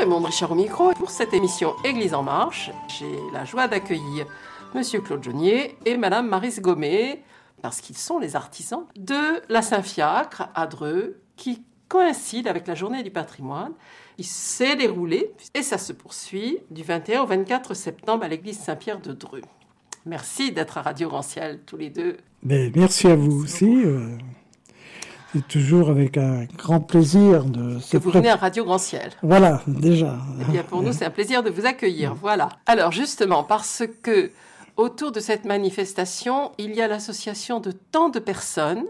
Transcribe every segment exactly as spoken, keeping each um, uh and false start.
Raymond Richard au micro. Pour cette émission Église en marche, j'ai la joie d'accueillir Monsieur Claude Jonnier et Madame Maryse Gommet, parce qu'ils sont les artisans de la Saint-Fiacre à Dreux, qui coïncide avec la journée du patrimoine. Il s'est déroulé, et ça se poursuit, du vingt et un au vingt-quatre septembre à l'église Saint-Pierre de Dreux. Merci d'être à Radio Grand Ciel, tous les deux. Ben, merci à vous aussi. Euh, c'est toujours avec un grand plaisir de... Que vous pré- venez à Radio Grand Ciel. Voilà, déjà. Eh bien, pour nous, c'est un plaisir de vous accueillir. Voilà. Alors, justement, parce que autour de cette manifestation, il y a l'association de tant de personnes,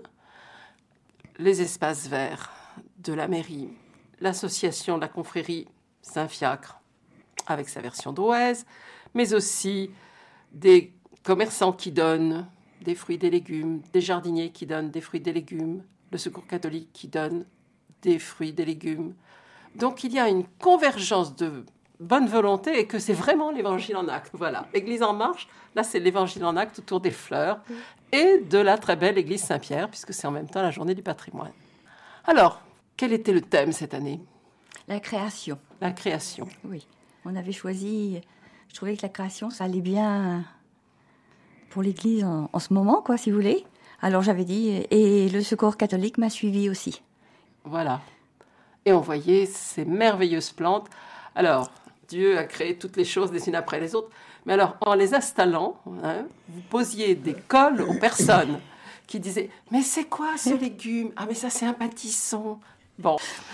les espaces verts de la mairie, l'association de la confrérie Saint-Fiacre, avec sa version d'Oise, mais aussi des commerçants qui donnent des fruits et des légumes, des jardiniers qui donnent des fruits et des légumes, le Secours catholique qui donne des fruits et des légumes. Donc il y a une convergence de bonne volonté et que c'est vraiment l'évangile en acte. Voilà, Église en marche, là c'est l'évangile en acte autour des fleurs et de la très belle église Saint-Pierre, puisque c'est en même temps la journée du patrimoine. Alors, quel était le thème cette année ? La création. La création. Oui, on avait choisi, je trouvais que la création, ça allait bien pour l'église en, en ce moment, quoi, si vous voulez. Alors j'avais dit, et le Secours catholique m'a suivi aussi. Voilà. Et on voyait ces merveilleuses plantes. Alors, Dieu a créé toutes les choses les unes après les autres. Mais alors, en les installant, hein, vous posiez des cols aux personnes qui disaient « Mais c'est quoi ce légume ? Ah, mais ça, c'est un pâtisson. » Bon,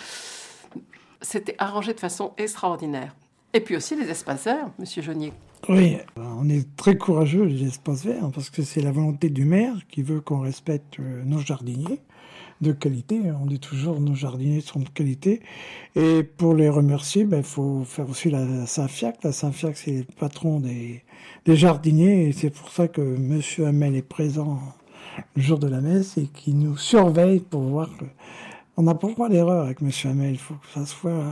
c'était arrangé de façon extraordinaire. Et puis aussi les espaces verts, Monsieur Jonnier. Oui, on est très courageux, les espaces verts, parce que c'est la volonté du maire qui veut qu'on respecte nos jardiniers de qualité. On dit toujours nos jardiniers sont de qualité. Et pour les remercier, il ben, faut faire aussi la Saint-Fiacre. La Saint-Fiacre, c'est le patron des, des jardiniers. Et c'est pour ça que M. Hamel est présent le jour de la messe et qui nous surveille pour voir que... On n'a pas le droit à l'erreur avec M. Hamel. Il faut que ça soit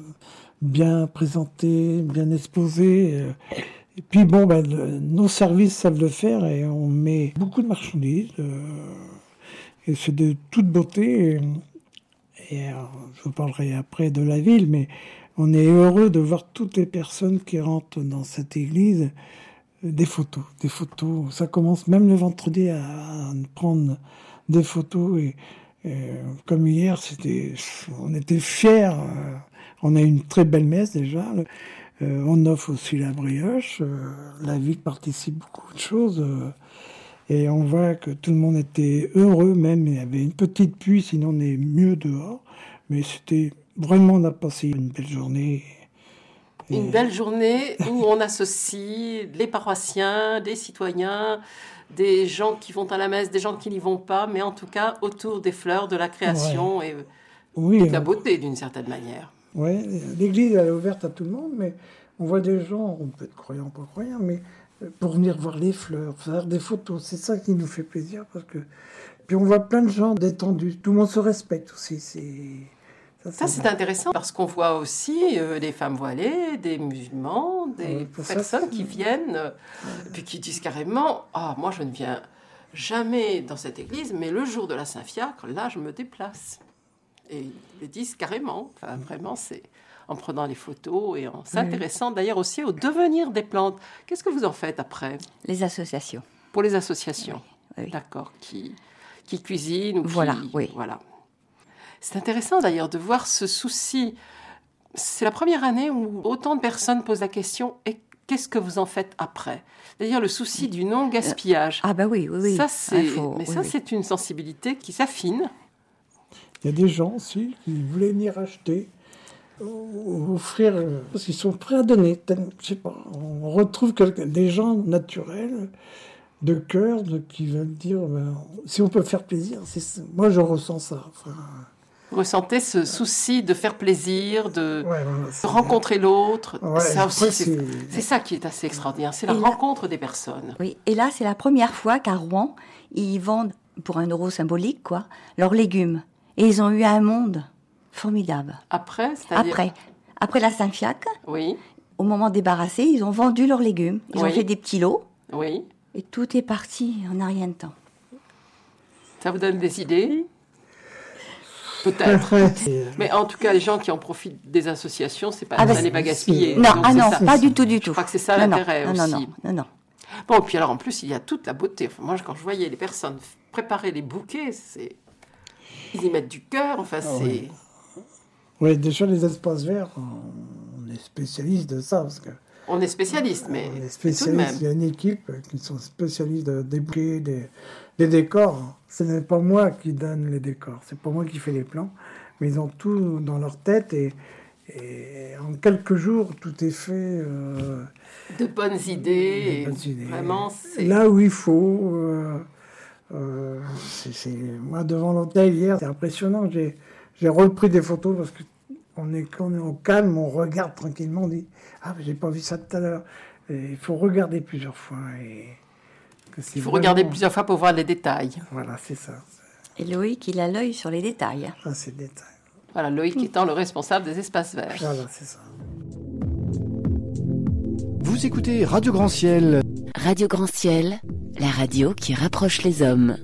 bien présenté, bien exposé. Et puis bon, ben, le, nos services savent le faire et on met beaucoup de marchandises. Euh, et c'est de toute beauté. Et, et alors, je vous parlerai après de la ville, mais on est heureux de voir toutes les personnes qui rentrent dans cette église. Des photos, des photos. Ça commence même le vendredi à, à prendre des photos. Et, et comme hier, c'était, on était fiers. On a eu une très belle messe déjà. Euh, on offre aussi la brioche. Euh, la ville participe beaucoup de choses. Euh, et on voit que tout le monde était heureux même. Il y avait une petite pluie, sinon on est mieux dehors. Mais c'était vraiment, on a passé une belle journée. Et... Une belle journée où on associe les paroissiens, des citoyens, des gens qui vont à la messe, des gens qui n'y vont pas, mais en tout cas autour des fleurs, de la création ouais. et, oui, et de la beauté d'une certaine manière. Oui, l'église elle est ouverte à tout le monde, mais on voit des gens, on peut être croyant, pas croyant, mais pour venir voir les fleurs, faire des photos, c'est ça qui nous fait plaisir, parce que puis on voit plein de gens détendus, tout le monde se respecte aussi. C'est... Ça, ça c'est intéressant, parce qu'on voit aussi euh, des femmes voilées, des musulmans, des ouais, personnes ça, qui viennent, euh, ouais. puis qui disent carrément « Ah, moi je ne viens jamais dans cette église, mais le jour de la Saint-Fiacre, là je me déplace. » Et ils le disent carrément, enfin, vraiment, c'est en prenant les photos et en s'intéressant oui. d'ailleurs aussi au devenir des plantes. Qu'est-ce que vous en faites après ? Les associations. Pour les associations, oui. Oui. D'accord, qui, qui cuisinent ou voilà, qui... Oui. Voilà. C'est intéressant d'ailleurs de voir ce souci. C'est la première année où autant de personnes posent la question « Et qu'est-ce que vous en faites après ?» C'est-à-dire le souci du non-gaspillage. Ah ben oui, oui, oui. Ça, c'est... Il faut, Mais oui, ça, oui. c'est une sensibilité qui s'affine. Il y a des gens aussi qui voulaient venir acheter, offrir, parce qu'ils sont prêts à donner. Je sais pas, on retrouve des gens naturels, de cœur, de, qui veulent dire, ben, si on peut faire plaisir, c'est, moi je ressens ça. Enfin, vous ressentez ce souci de faire plaisir, de, ouais, voilà, de rencontrer l'autre. Ouais, ça aussi, c'est, c'est... c'est ça qui est assez extraordinaire, c'est la et rencontre là, des personnes. Oui, et là, c'est la première fois qu'à Rouen, ils vendent, pour un euro symbolique, quoi, leurs légumes. Et ils ont eu un monde formidable. Après, c'est-à-dire... Après, après la Saint-Fiacre, oui. Au moment débarrassé, ils ont vendu leurs légumes. Ils oui. ont fait des petits lots. Oui. Et tout est parti en un rien de temps. Ça vous donne des idées ? Peut-être. C'est- Mais en tout cas, les gens qui en profitent des associations, c'est pas, Ah, bah, ça n'est pas c'est- gaspillé. Non, Donc, ah c'est non, ça. pas du tout, du Je tout. crois que c'est ça Non, non, l'intérêt non, aussi. non, non, non. Bon, puis alors en plus, il y a toute la beauté. Enfin, moi, quand je voyais les personnes préparer les bouquets, c'est... ils y mettent du cœur. Enfin, Ah c'est... oui. Oui, déjà les espaces verts, on est spécialiste de ça parce que On est spécialiste, mais on est tout de spécialiste. même. Il y a une équipe qui sont spécialistes de- des bouquets, des, des décors. Ce n'est pas moi qui donne les décors, c'est pas moi qui fais les plans, mais ils ont tout dans leur tête et, et en quelques jours tout est fait. euh, De bonnes idées. des et bonnes idées. Vraiment, c'est... Là où il faut. euh, euh, c'est, c'est- Moi, devant l'hôtel hier, c'est impressionnant. J'ai, j'ai repris des photos parce que on est, quand on est au calme, on regarde tranquillement, on dit ah mais j'ai pas vu ça tout à l'heure. Et il faut regarder plusieurs fois. Et que c'est Il faut vraiment- regarder plusieurs fois pour voir les détails. Voilà, c'est ça. Et Loïc, il a l'œil sur les détails. Ça, c'est le détail. Voilà, Loïc étant le responsable des espaces verts. Voilà, c'est ça. Vous écoutez Radio Grand Ciel. Radio Grand Ciel, la radio qui rapproche les hommes.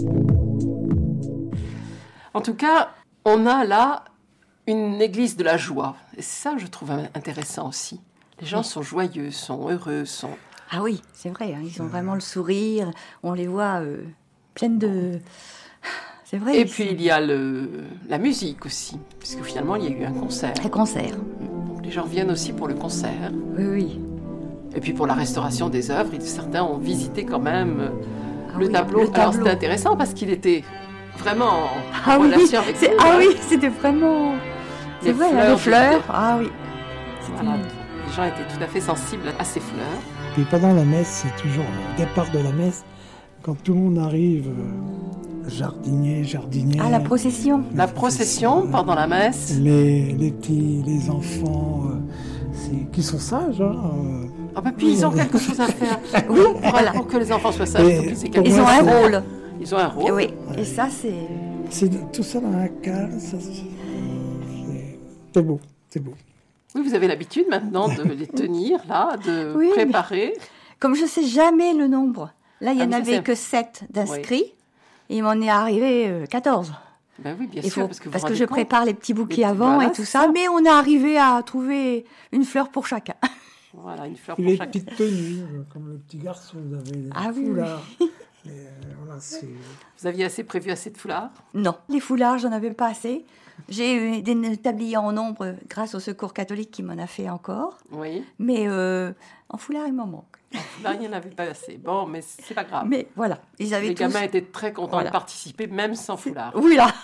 En tout cas, on a là une église de la joie. Et ça, je trouve intéressant aussi. Les gens sont joyeux, sont heureux, sont... Ah oui, c'est vrai, hein, ils ont vraiment le sourire. On les voit euh, pleines de... C'est vrai. Et puis, il y a le... la musique aussi, puisque finalement, il y a eu un concert. Un concert. Donc, les gens viennent aussi pour le concert. Oui, oui. Et puis, pour la restauration des œuvres, certains ont visité quand même euh, Ah le, oui, tableau. le Alors, tableau. c'était intéressant parce qu'il était vraiment en Ah oui, relation avec c'est- vous, ah hein. oui, c'était vraiment... Les C'est vrai, hein, fleurs les du- fleurs. Ah oui. C'était- Voilà. Les gens étaient tout à fait sensibles à ces fleurs. Puis pendant la messe, c'est toujours le départ de la messe. Quand tout le monde arrive, euh, jardinier, jardinière. Ah, la procession. La procession pendant la messe. Les, les petits, les enfants, euh, c'est, qui sont sages. Hein, euh. Ah bah, puis ils ont quelque chose à faire. Oui, Pour, voilà. pour que les enfants soient sages, il faut Et qu'ils aient pour quelque Ils ont moi, chose. un c'est- rôle. Ils ont un rôle. Et oui. Et ça, c'est... C'est tout ça dans la cale, ça, c'est, c'est- c'est beau, c'est beau. Oui, vous avez l'habitude maintenant de les tenir là, de Oui, mais- préparer. Comme je sais jamais le nombre. Là, il y Ah, en mais ça, avait c'est- que sept d'inscrits. Et il m'en est arrivé euh, quatorze. Ben oui, bien Il sûr, faut- parce que, vous parce vous que rendez je compte. prépare les petits bouquets petits- avant voilà, et tout c'est ça. ça. Mais on est arrivé à trouver une fleur pour chacun. Voilà, une fleur Et pour les chaque. petites tenues, euh, comme le petit garçon, vous avez les Ah oui, foulards. Et, euh, voilà, c'est... Vous aviez assez prévu assez de foulards? Non, les foulards, j'en avais pas assez. J'ai eu des tabliers en nombre grâce au Secours catholique qui m'en a fait encore. Oui. Mais euh, en foulard, il m'en manque. Là, il n'y en avait pas assez. Bon, mais c'est pas grave. Mais voilà, ils avaient Les tous... gamins étaient très contents Voilà. de participer, même sans foulard. Oui, là.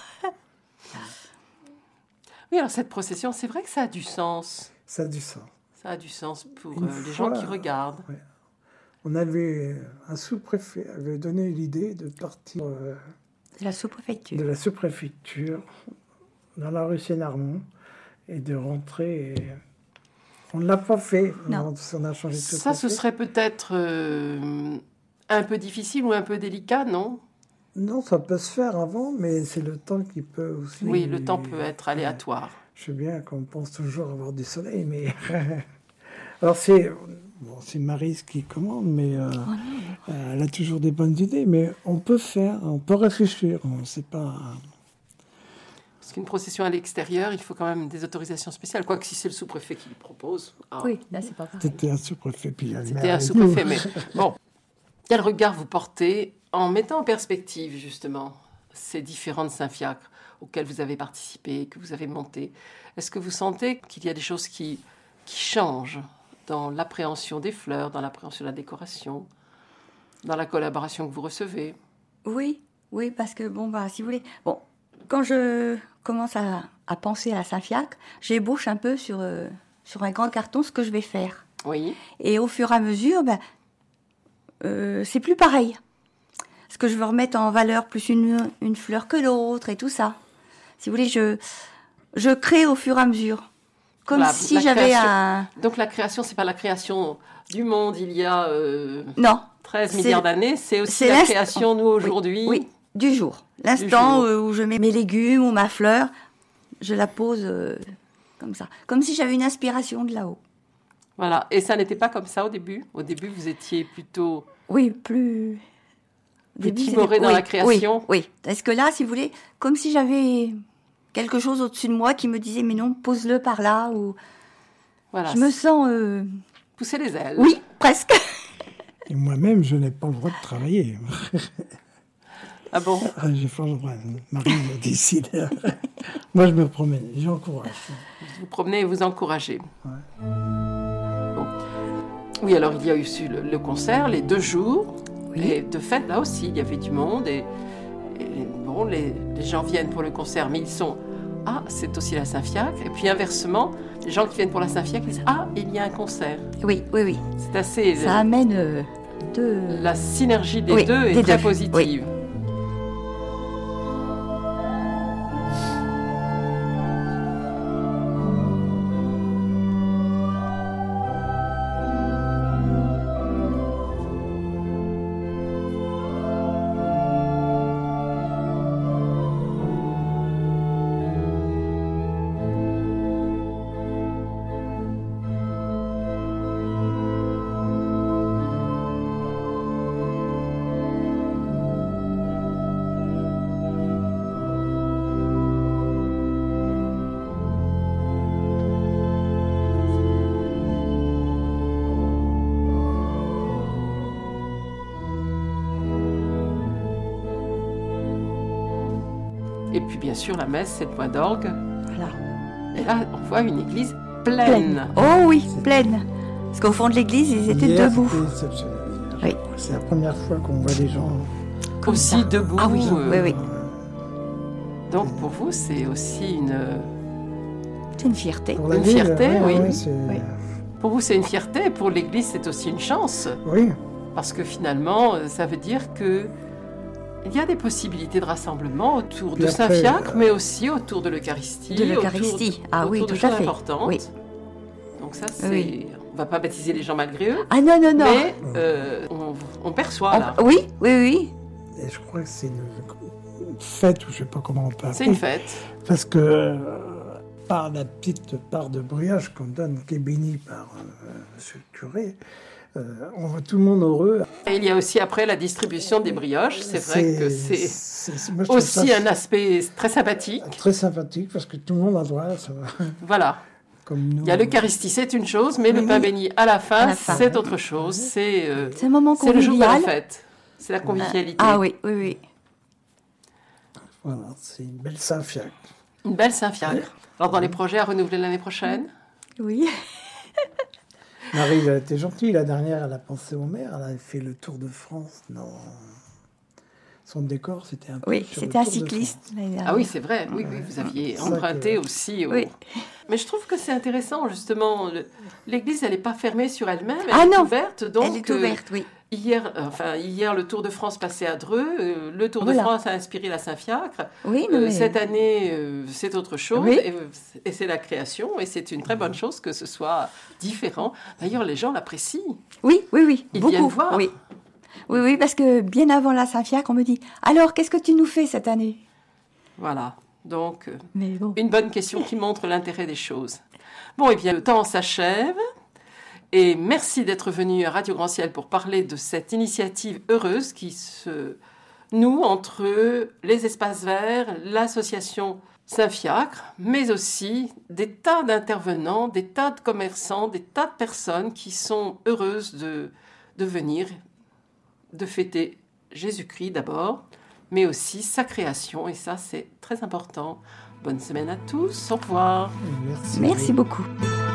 Oui, alors cette procession, c'est vrai que ça a du sens. Ça a du sens. Ça a du sens pour Une euh, les gens fois- qui regardent. On avait... Un sous-préfet avait donné l'idée de partir euh, C'est la sous-préfecture. de la sous-préfecture dans la rue Sénarmont et de rentrer... et- On ne l'a pas fait. Non. On a changé de Ça, ce sous-préfet. serait peut-être euh, un peu difficile ou un peu délicat, non? Non, ça peut se faire avant, mais c'est le temps qui peut aussi... Oui, le temps peut être aléatoire. Je sais bien qu'on pense toujours avoir du soleil, mais... Alors c'est... Bon, c'est Maryse qui commande, mais euh, euh, elle a toujours des bonnes idées, mais on peut faire, on peut réfléchir, on sait pas... Parce qu'une procession à l'extérieur, il faut quand même des autorisations spéciales. Quoique si c'est le sous-préfet qui le propose. ah, Oui, là, c'est pas pareil. C'était un sous-préfet, puis il y a le C'était maire un avec sous-préfet, nous. mais bon. Quel regard vous portez en mettant en perspective, justement, ces différentes Saint-Fiacres auxquelles vous avez participé, que vous avez monté? Est-ce que vous sentez qu'il y a des choses qui, qui changent dans l'appréhension des fleurs, dans l'appréhension de la décoration, dans la collaboration que vous recevez? Oui, oui, parce que, bon, bah, si vous voulez... Bon, quand je commence à, à penser à Saint-Fiacre, j'ébauche un peu sur, euh, sur un grand carton ce que je vais faire. Oui. Et au fur et à mesure, ben, euh, c'est plus pareil. Parce que je veux remettre en valeur plus une, une fleur que l'autre et tout ça. Si vous voulez, je, je crée au fur et à mesure. Comme La- si la j'avais création. un... Donc la création, c'est pas la création du monde il y a euh, Non. treize C'est- milliards d'années, c'est aussi c'est la l'instant. création, nous, aujourd'hui. Oui, du jour. L'instant jour. euh, où je mets mes légumes ou ma fleur, je la pose euh, comme ça. Comme si j'avais une inspiration de là-haut. Voilà. Et ça n'était pas comme ça au début. Au début, vous étiez plutôt... Oui, plus... au Plus début, timoré c'était- dans oui, la création. Oui, oui. Parce que là, si vous voulez, comme si j'avais quelque chose au-dessus de moi qui me disait mais non, pose-le par là ou Voilà. je me sens euh... pousser les ailes. Oui, presque. Et moi-même, je n'ai pas le droit de travailler. Ah bon? J'ai pas le droit. Marie me décide. Moi, je me promène, j'encourage. Vous promenez et vous encouragez. Ouais. Bon. Oui, alors il y a eu le, le concert, les deux jours. Oui. Et de fait, là aussi, il y avait du monde. Et, et bon, les, les gens viennent pour le concert, mais ils sont... Ah, c'est aussi la Saint-Fiacre. Et puis inversement, les gens qui viennent pour la Saint-Fiacre, ils disent Ah, il y a un concert. Oui, oui, oui. C'est assez... Ça amène euh, deux... La synergie des Oui, deux est des très deux. positive. Oui. Et puis bien sûr, la messe, c'est le point d'orgue. Voilà. Et là, on voit une église pleine. Pleine. Oh oui, pleine. Parce qu'au fond de l'église, ils étaient Hier, debout. c'était exceptionnel. Oui. C'est la première fois qu'on voit des gens. Comme Aussi ça. debout. Ah oui, euh, oui, oui. Donc pour vous, c'est aussi une... C'est une fierté. Pour la Une ville, fierté, ouais, oui. ouais, c'est- Oui. Pour vous, c'est une fierté. Et pour l'Église, c'est aussi une chance. Oui, Parce que finalement, euh, ça veut dire que il y a des possibilités de rassemblement autour Puis de après, Saint-Fiacre, euh, mais aussi autour de l'Eucharistie. De l'Eucharistie. autour- Ah oui, autour de tout à choses fait. importantes. Oui. Donc ça, c'est... Oui. On va pas baptiser les gens malgré eux, Ah non, non, non. mais euh, on, on perçoit On- là. Oui, oui, oui. et je crois que c'est une fête, ou je sais pas comment on peut C'est appeler. une fête. Parce que euh, par la petite part de brioche qu'on donne, qui est bénie par euh, monsieur le curé, euh, on voit tout le monde heureux. Et il y a aussi après la distribution des brioches. C'est vrai que c'est c'est- moi, je trouve aussi ça un aspect très sympathique. très sympathique parce que tout le monde a droit à ça. Voilà. Comme nous. Il y a l'Eucharistie, c'est une chose, mais le Oui. pain béni à la fin, À la fin. c'est autre chose. C'est euh, C'est un moment c'est le jour de la convivial. fête. C'est la convivialité. Ah oui, oui, oui. Voilà, c'est une belle Saint-Fiacre. Une belle Saint-Fiacre. Alors, dans les projets à renouveler l'année prochaine, Oui. Marie, elle a été gentille. La dernière, elle a pensé au maire. Elle a fait le Tour de France. Non. Son décor, c'était un peu Oui, sur le c'était un Tour de cycliste. France. l'année ah dernière. oui, c'est vrai, oui, oui, vous aviez C'est ça emprunté que- aussi. Au... Oui. Mais je trouve que c'est intéressant, justement. Le- L'église, elle n'est pas fermée sur elle-même, elle Ah est non, ouverte. Donc, Elle est euh, ouverte, oui. Hier, euh, enfin, hier, le Tour de France passait à Dreux. euh, le Tour Voilà. de France a inspiré la Saint-Fiacre. Oui, non, Euh, mais... Cette année, euh, c'est autre chose. Oui. Et, et c'est la création. Et c'est une très bonne chose que ce soit différent. D'ailleurs, les gens l'apprécient. Oui, oui, oui. Ils beaucoup. viennent voir. Oui. Oui, oui, parce que bien avant la Saint-Fiacre, on me dit « Alors, qu'est-ce que tu nous fais cette année Voilà. Donc, euh, ?» Mais bon. une bonne question qui montre l'intérêt des choses. Bon, eh bien, le temps s'achève. Et merci d'être venu à Radio Grand Ciel pour parler de cette initiative heureuse qui se noue entre les espaces verts, l'association Saint-Fiacre, mais aussi des tas d'intervenants, des tas de commerçants, des tas de personnes qui sont heureuses de, de venir, de fêter Jésus-Christ d'abord, mais aussi sa création. Et ça, c'est très important. Bonne semaine à tous. Au revoir. Merci. Merci Marie. beaucoup.